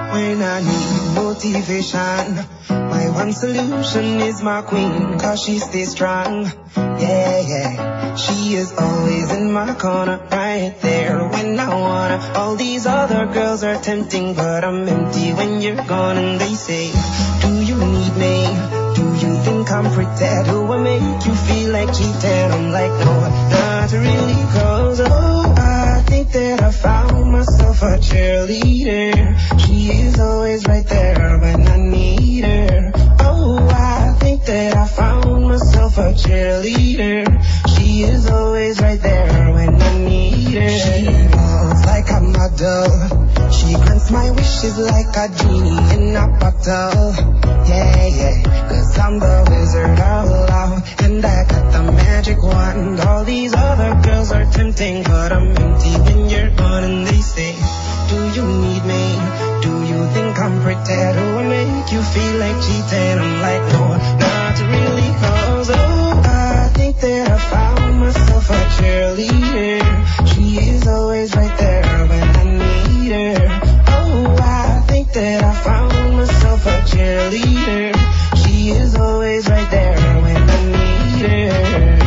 When I need motivation, my one solution is my queen, cause she stays strong. Yeah, yeah, she is always in my corner, right there when I wanna. All these other girls are tempting, but I'm empty when you're gone. And they say, do you need me? Do you think I'm pretend? Do I make you feel like cheating? I'm like, no, not really, cause oh, I think that I found myself a cheerleader. She is always right there when I need her. Oh, I think that I found myself a cheerleader. She is always right there when I need her. She walks like a model. She grants my wishes like a genie in a bottle. Yeah, yeah, cause I'm the wizard of love, and I got the magic wand. All these other girls are tempting, but I'm empty when you're gone. And they say, do you need me? Do you think I'm pretend? Do I make you feel like cheating? I'm like, no, not really, cause oh, I think that I found myself a cheerleader. She is always right there when I need her. Oh, I think that I found myself a cheerleader. She is always right there when I need her.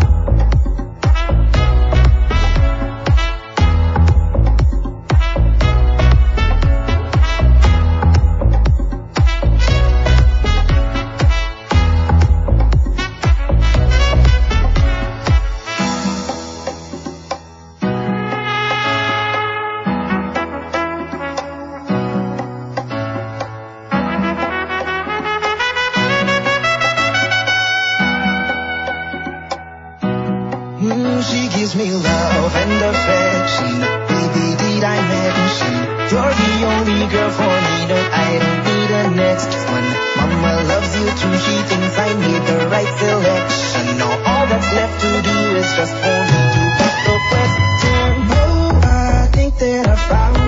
She gives me love and affection. Baby, did I mention you're the only girl for me? No, I don't need a next one. Mama loves you too. She thinks I made the right selection. Now all that's left to do is just for me to put the question. Oh, I think that I found